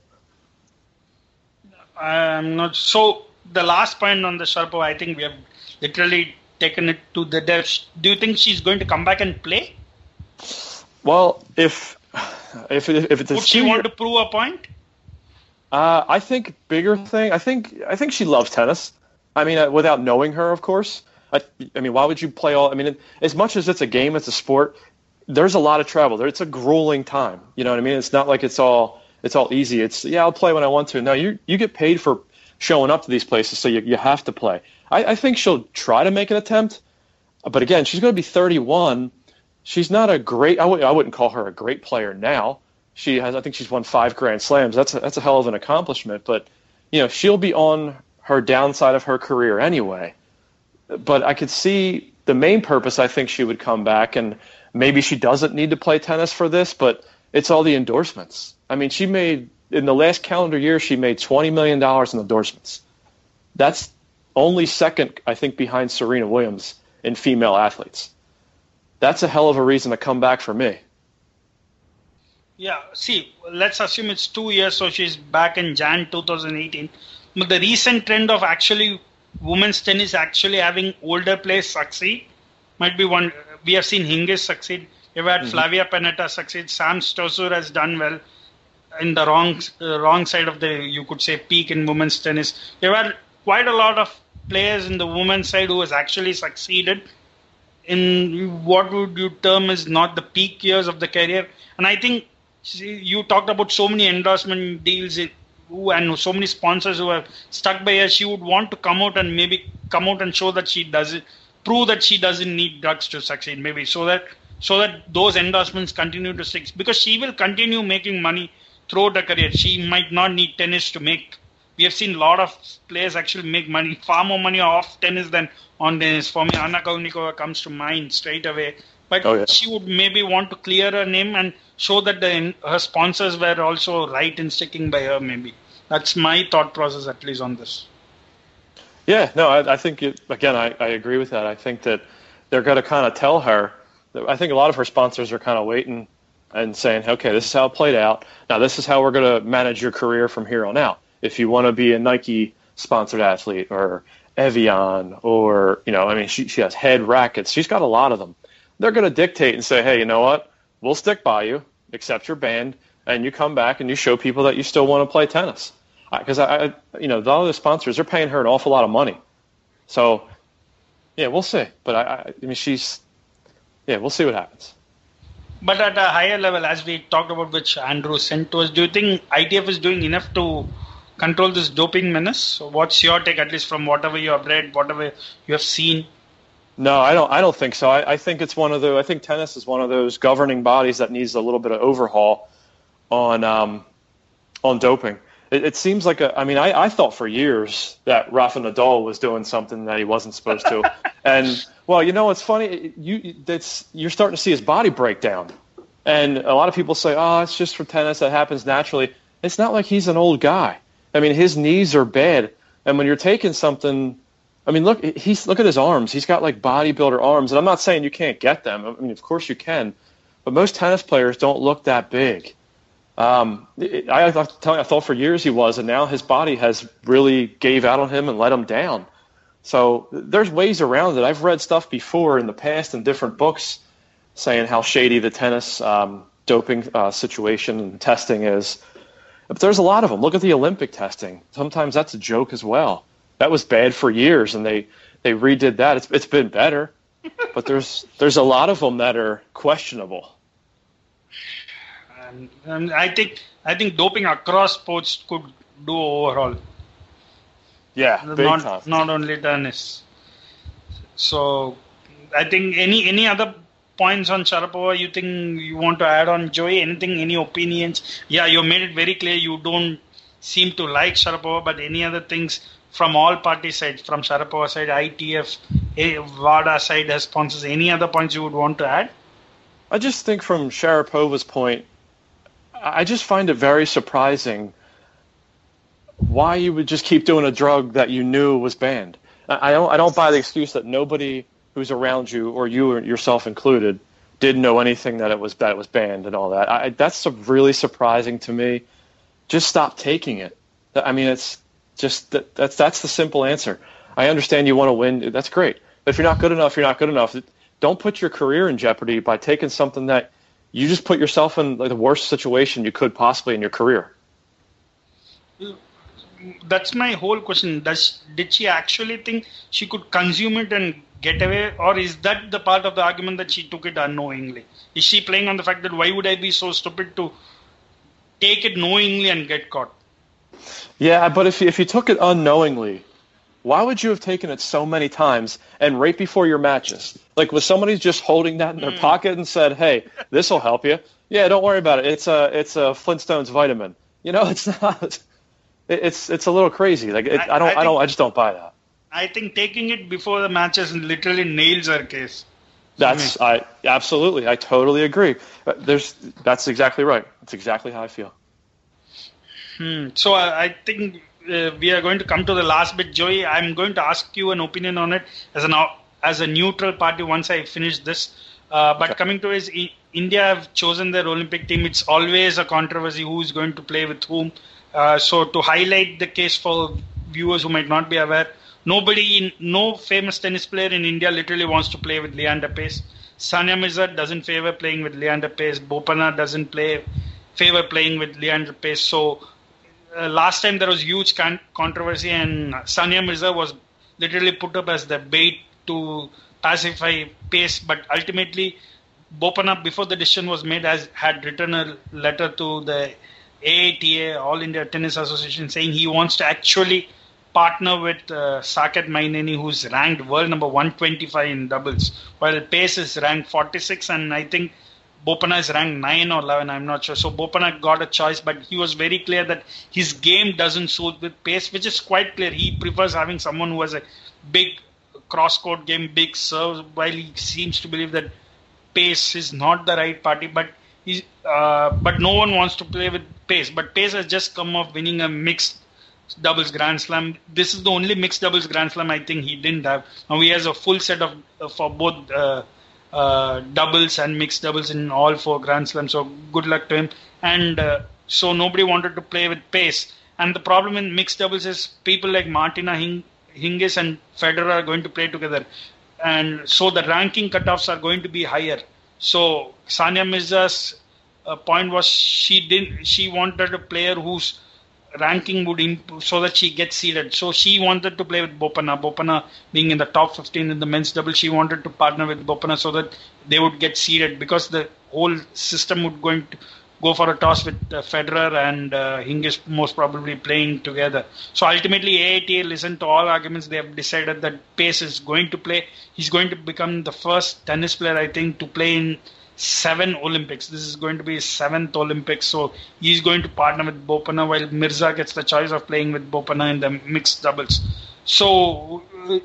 I'm not. So the last point on the Sharapova, I think we have literally taken it to the depths. Do you think she's going to come back and play? Well, if it's would she want to prove a point? I think bigger thing. I think she loves tennis. I mean, without knowing her, of course. I mean, why would you play all? I mean, as much as it's a game, it's a sport. There's a lot of travel. It's a grueling time. You know what I mean? It's not like it's all easy. It's, I'll play when I want to. No, you get paid for showing up to these places, so you have to play. I think she'll try to make an attempt, but again, she's going to be 31. She's not a great. I wouldn't call her a great player now. I think she's won 5 Grand Slams. That's a hell of an accomplishment. But she'll be on her downside of her career anyway. But I could see the main purpose. I think she would come back, and maybe she doesn't need to play tennis for this, but it's all the endorsements. I mean, she made, in the last calendar year, she made $20 million in endorsements. That's only second, I think, behind Serena Williams in female athletes. That's a hell of a reason to come back for me. Yeah, see, let's assume it's 2 years, so she's back in Jan 2018. But the recent trend of actually women's tennis actually having older players succeed might be one. We have seen Hingis succeed. We've had Flavia Pennetta succeed. Sam Stosur has done well in the wrong side of the, you could say, peak in women's tennis. We've had quite a lot of players in the women's side who has actually succeeded in what would you term as not the peak years of the career. And I think you talked about so many endorsement deals and so many sponsors who have stuck by her. She would want to come out and show that she doesn't, prove that she doesn't need drugs to succeed, maybe so that those endorsements continue to stick, because she will continue making money throughout her career. She might not need tennis to make. We have seen a lot of players actually make money, far more money off tennis than on tennis. For me, Anna Kournikova comes to mind straight away. But she would maybe want to clear her name and show that her sponsors were also right in sticking by her, maybe. That's my thought process, at least, on this. Yeah, no, I think, I agree with that. I think that they're going to kind of tell her. I think a lot of her sponsors are kind of waiting and saying, okay, this is how it played out. Now, this is how we're going to manage your career from here on out. If you want to be a Nike-sponsored athlete or Evian or, she has Head rackets. She's got a lot of them. They're going to dictate and say, hey, you know what? We'll stick by you, accept your band, and you come back and you show people that you still want to play tennis. Because, a lot of the sponsors are paying her an awful lot of money. So, yeah, we'll see. But, we'll see what happens. But at a higher level, as we talked about, which Andrew sent to us, do you think ITF is doing enough to control this doping menace? So what's your take, at least from whatever you have read, whatever you have seen? No, I don't think so. I think it's I think tennis is one of those governing bodies that needs a little bit of overhaul on doping. It seems like I thought for years that Rafa Nadal was doing something that he wasn't supposed to. And, well, it's funny. You're starting to see his body break down. And a lot of people say, it's just for tennis. That happens naturally. It's not like he's an old guy. His knees are bad. And when you're taking something, look at his arms. He's got like bodybuilder arms. And I'm not saying you can't get them. Of course you can. But most tennis players don't look that big. I thought for years he was, and now his body has really gave out on him and let him down. So there's ways around it. I've read stuff before in the past in different books saying how shady the tennis doping situation and testing is. But there's a lot of them. Look at the Olympic testing. Sometimes that's a joke as well. That was bad for years, and they redid that. It's been better, but there's a lot of them that are questionable. And I think doping across sports could do overall. Yeah, big time. Not only tennis. So I think any other points on Sharapova you think you want to add on, Joey? Any opinions? Yeah, you made it very clear you don't seem to like Sharapova, but any other things from all party sides, from Sharapova side, ITF, WADA side as sponsors, any other points you would want to add? I just think from Sharapova's point, I just find it very surprising why you would just keep doing a drug that you knew was banned. I don't buy the excuse that nobody who's around you, or you yourself included, didn't know anything that it was banned and all that. That's really surprising to me. Just stop taking it. I mean, it's just that's the simple answer. I understand you want to win. That's great. But if you're not good enough, you're not good enough. Don't put your career in jeopardy by taking something that you just put yourself in like the worst situation you could possibly in your career. That's my whole question. Did she actually think she could consume it and get away, or is that the part of the argument that she took it unknowingly? Is she playing on the fact that why would I be so stupid to take it knowingly and get caught? Yeah, but if you took it unknowingly, why would you have taken it so many times and right before your matches? Like, was somebody just holding that in their pocket and said, "Hey, this will help you"? Yeah, don't worry about it. It's a Flintstones vitamin. You know, it's not. It's a little crazy. Like I just don't buy that. I think taking it before the matches literally nails her case. Absolutely. I totally agree. That's exactly right. That's exactly how I feel. So I think we are going to come to the last bit, Joey. I'm going to ask you an opinion on it as a neutral party once I finish this. But coming to is India have chosen their Olympic team. It's always a controversy who's going to play with whom. So to highlight the case for viewers who might not be aware, no famous tennis player in India literally wants to play with Leander Paes. Sania Mirza doesn't favor playing with Leander Paes. Bopanna doesn't favor playing with Leander Paes. So last time there was huge controversy, and Sania Mirza was literally put up as the bait to pacify Paes. But ultimately, Bopanna, before the decision was made, had written a letter to the AITA, All India Tennis Association, saying he wants to actually partner with Saket Maineni, who's ranked world number 125 in doubles, while Paes is ranked 46, and I think Bopanna is ranked 9 or 11, I'm not sure. So Bopanna got a choice, but he was very clear that his game doesn't suit with Paes, which is quite clear. He prefers having someone who has a big cross-court game, big serves, while he seems to believe that Paes is not the right party, but no one wants to play with Paes. But Paes has just come off winning a mixed doubles Grand Slam. This is the only mixed doubles Grand Slam I think he didn't have. Now he has a full set of for both doubles and mixed doubles in all 4 Grand Slams. So good luck to him. And so nobody wanted to play with Paes. And the problem in mixed doubles is people like Martina Hingis and Federer are going to play together. And so the ranking cutoffs are going to be higher. So Sania Mirza's point was she wanted a player whose ranking would improve so that she gets seeded. So she wanted to play with Bopanna. Bopanna being in the top 15 in the men's double, she wanted to partner with Bopanna so that they would get seeded, because the whole system would going to go for a toss with Federer and Hingis most probably playing together. So ultimately AITA listened to all arguments. They have decided that Paes is going to play. He's going to become the first tennis player, I think, to play in 7 Olympics. This is going to be his 7th Olympics. So he's going to partner with Bopanna, while Mirza gets the choice of playing with Bopanna in the mixed doubles. So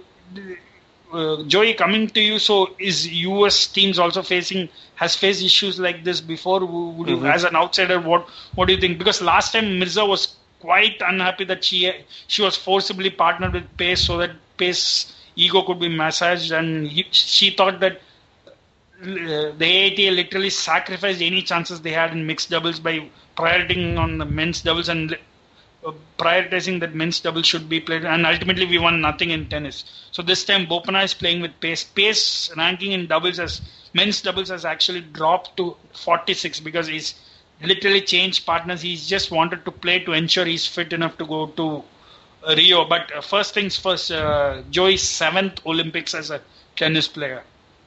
Joey, coming to you, so is US teams also has faced issues like this before? Would you, as an outsider, what do you think? Because last time Mirza was quite unhappy that she was forcibly partnered with Paes so that Paes' ego could be massaged, and she thought that the AITA literally sacrificed any chances they had in mixed doubles by prioritizing on the men's doubles and prioritizing that men's doubles should be played, and ultimately we won nothing in tennis. So this time Bopanna is playing with Paes. Paes ranking in doubles as men's doubles has actually dropped to 46 because he's literally changed partners. He's just wanted to play to ensure he's fit enough to go to Rio. But first things first, Joey's 7th Olympics as a tennis player.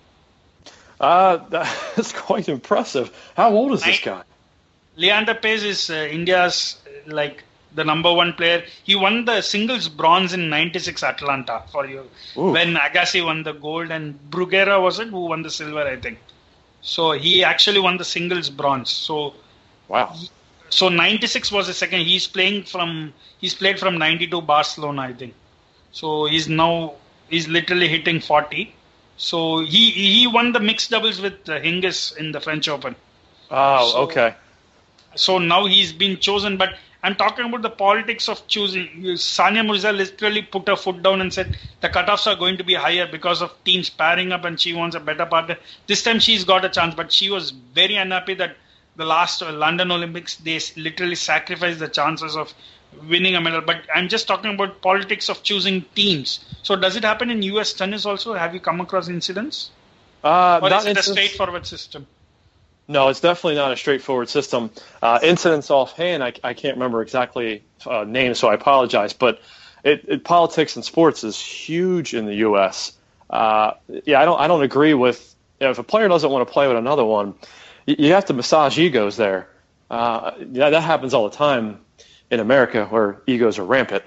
That's quite impressive. How old is this guy? Leander Paes is India's the number 1 player. He won the singles bronze in '96 Atlanta for you. Ooh. When Agassi won the gold and Bruguera was it who won the silver, I think. So he actually won the singles bronze. So wow. So '96 was the second. He's played from '92 Barcelona, I think. So he's literally hitting 40. So he won the mixed doubles with Hingis in the French Open. Oh, okay. So now he's been chosen, but I'm talking about the politics of choosing. Sania Mirza literally put her foot down and said the cutoffs are going to be higher because of teams pairing up and she wants a better partner. This time she's got a chance, but she was very unhappy that the last London Olympics, they literally sacrificed the chances of winning a medal. But I'm just talking about politics of choosing teams. So does it happen in US tennis also? Have you come across incidents? Or is it a straightforward system? No, it's definitely not a straightforward system. Incidents offhand, I can't remember exactly names, so I apologize. But politics in sports is huge in the U.S. I don't agree with if a player doesn't want to play with another one, you have to massage egos there. That happens all the time in America where egos are rampant.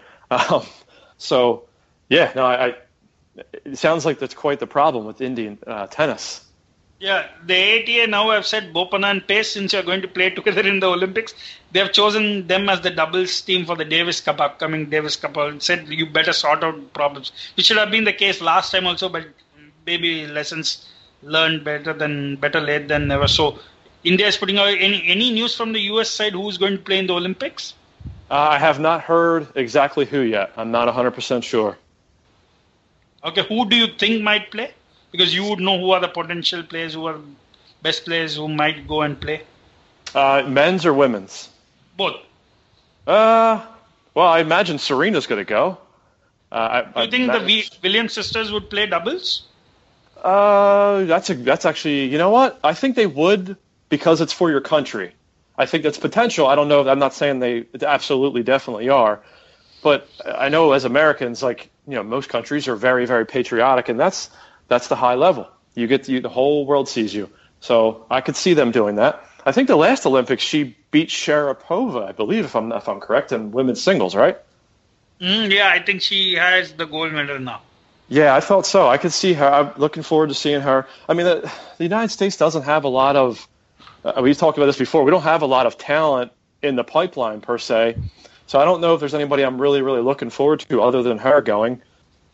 It sounds like that's quite the problem with Indian tennis. Yeah, the ATA now have said Bopanna and Pace, since you're going to play together in the Olympics, they have chosen them as the doubles team for the Davis Cup, upcoming Davis Cup. Said you better sort out problems, which should have been the case last time also, but maybe lessons learned better late than never. So India is putting out any news from the US side who's going to play in the Olympics? I have not heard exactly who yet. I'm not 100% sure. Okay, who do you think might play? Because you would know who are the potential players, who are best players who might go and play. Men's or women's? Both. Well, I imagine Serena's going to go. Do you think the Williams sisters would play doubles? That's actually, you know what? I think they would because it's for your country. I think that's potential. I don't know. I'm not saying they absolutely definitely are. But I know as Americans, most countries are very, very patriotic, and that's the high level. The whole world sees you. So I could see them doing that. I think the last Olympics she beat Sharapova, I believe, if I'm correct, in women's singles, right? Yeah, I think she has the gold medal now. Yeah, I thought so. I could see her. I'm looking forward to seeing her. I mean, the United States doesn't have a lot of. We talked about this before. We don't have a lot of talent in the pipeline per se. So I don't know if there's anybody I'm really, really looking forward to other than her going.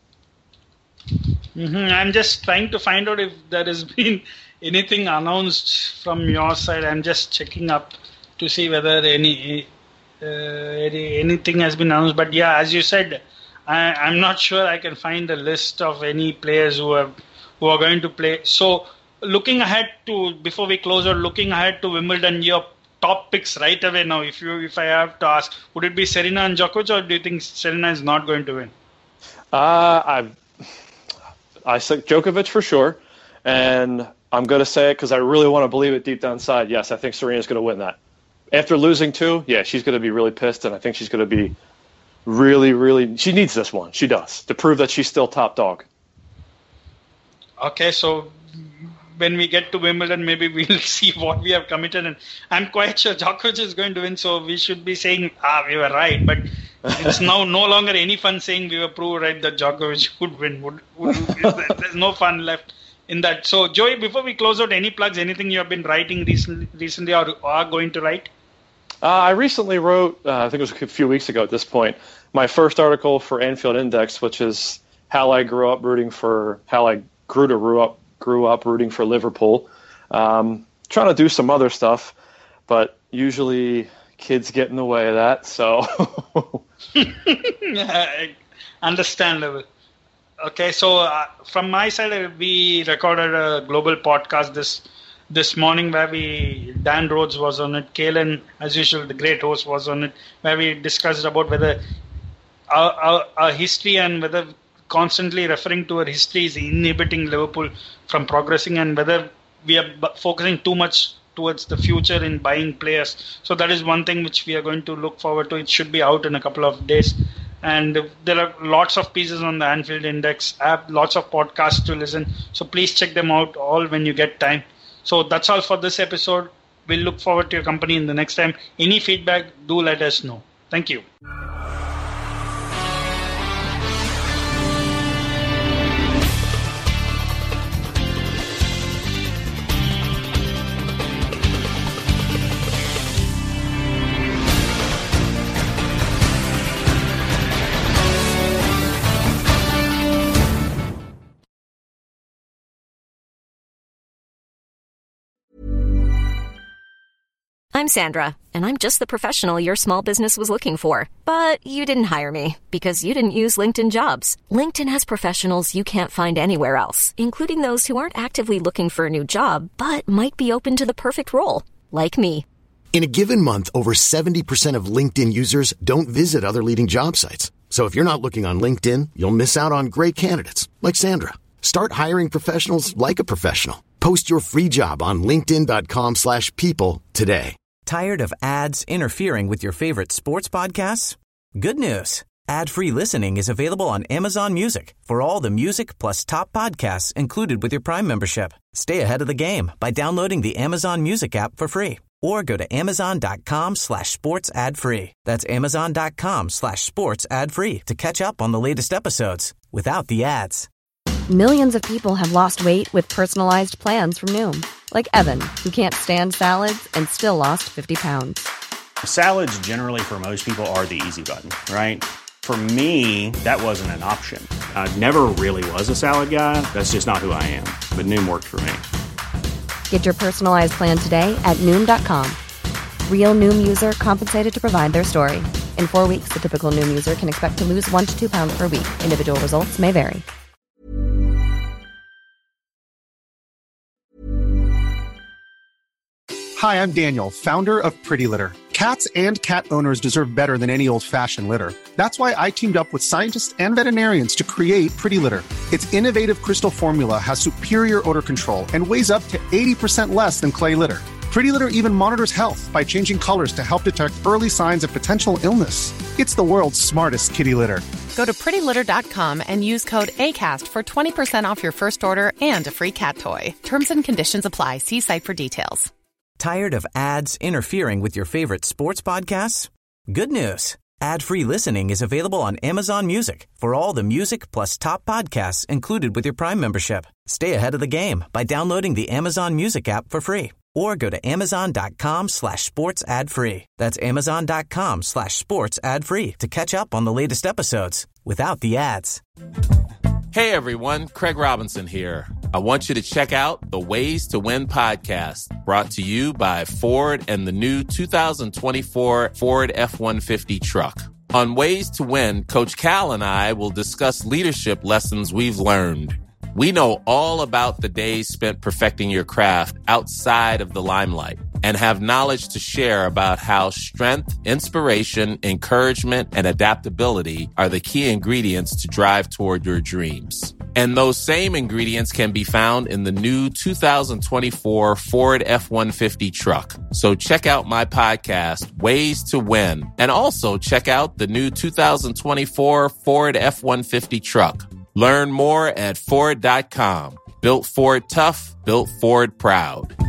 I'm just trying to find out if there has been anything announced from your side. I'm just checking up to see whether anything has been announced. But yeah, as you said, I'm not sure I can find a list of any players who are going to play. So before we close out, looking ahead to Wimbledon, your top picks right away now. If I have to ask, would it be Serena and Djokovic, or do you think Serena is not going to win? I said Djokovic for sure, and I'm going to say it because I really want to believe it deep down inside. Yes, I think Serena's going to win that. After losing 2, yeah, she's going to be really pissed, and I think she's going to be really, really. She needs this one. She does, to prove that she's still top dog. Okay, so when we get to Wimbledon, maybe we'll see what we have committed, and I'm quite sure Djokovic is going to win, so we should be saying, we were right, but it's now no longer any fun saying we were proved right that Djokovic would win. There's no fun left in that. So, Joey, before we close out, any plugs, anything you have been writing recently or are going to write? I recently wrote, I think it was a few weeks ago at this point, my first article for Anfield Index, which is how I grew up rooting for Liverpool. Trying to do some other stuff, but usually kids get in the way of that, so. Understandable. Okay, so from my side, we recorded a global podcast this morning where Dan Rhodes was on it, Kalen, as usual, the great host, was on it, where we discussed about whether our history and whether constantly referring to our history is inhibiting Liverpool from progressing, and whether we are focusing too much towards the future in buying players. So that is one thing which we are going to look forward to. It should be out in a couple of days. And there are lots of pieces on the Anfield Index app, lots of podcasts to listen. So please check them out all when you get time. So that's all for this episode. We'll look forward to your company in the next time. Any feedback, do let us know. Thank you. I'm Sandra, and I'm just the professional your small business was looking for. But you didn't hire me because you didn't use LinkedIn Jobs. LinkedIn has professionals you can't find anywhere else, including those who aren't actively looking for a new job, but might be open to the perfect role, like me. In a given month, over 70% of LinkedIn users don't visit other leading job sites. So if you're not looking on LinkedIn, you'll miss out on great candidates like Sandra. Start hiring professionals like a professional. Post your free job on linkedin.com/people today. Tired of ads interfering with your favorite sports podcasts? Good news. Ad-free listening is available on Amazon Music for all the music plus top podcasts included with your Prime membership. Stay ahead of the game by downloading the Amazon Music app for free or go to amazon.com/sports ad free. That's amazon.com/sports ad free to catch up on the latest episodes without the ads. Millions of people have lost weight with personalized plans from Noom. Like Evan, who can't stand salads and still lost 50 pounds. Salads generally for most people are the easy button, right? For me, that wasn't an option. I never really was a salad guy. That's just not who I am. But Noom worked for me. Get your personalized plan today at Noom.com. Real Noom user compensated to provide their story. In 4 weeks, the typical Noom user can expect to lose 1 to 2 pounds per week. Individual results may vary. Hi, I'm Daniel, founder of Pretty Litter. Cats and cat owners deserve better than any old-fashioned litter. That's why I teamed up with scientists and veterinarians to create Pretty Litter. Its innovative crystal formula has superior odor control and weighs up to 80% less than clay litter. Pretty Litter even monitors health by changing colors to help detect early signs of potential illness. It's the world's smartest kitty litter. Go to prettylitter.com and use code ACAST for 20% off your first order and a free cat toy. Terms and conditions apply. See site for details. Tired of ads interfering with your favorite sports podcasts? Good news. Ad-free listening is available on Amazon Music for all the music plus top podcasts included with your Prime membership. Stay ahead of the game by downloading the Amazon Music app for free or go to amazon.com/sports ad free. That's amazon.com/sports ad free to catch up on the latest episodes without the ads. Hey everyone, Craig Robinson here. I want you to check out the Ways to Win podcast, brought to you by Ford and the new 2024 Ford F-150 truck. On Ways to Win, Coach Cal and I will discuss leadership lessons we've learned. We know all about the days spent perfecting your craft outside of the limelight and have knowledge to share about how strength, inspiration, encouragement, and adaptability are the key ingredients to drive toward your dreams. And those same ingredients can be found in the new 2024 Ford F-150 truck. So check out my podcast, Ways to Win, and also check out the new 2024 Ford F-150 truck. Learn more at Ford.com. Built Ford tough, built Ford proud.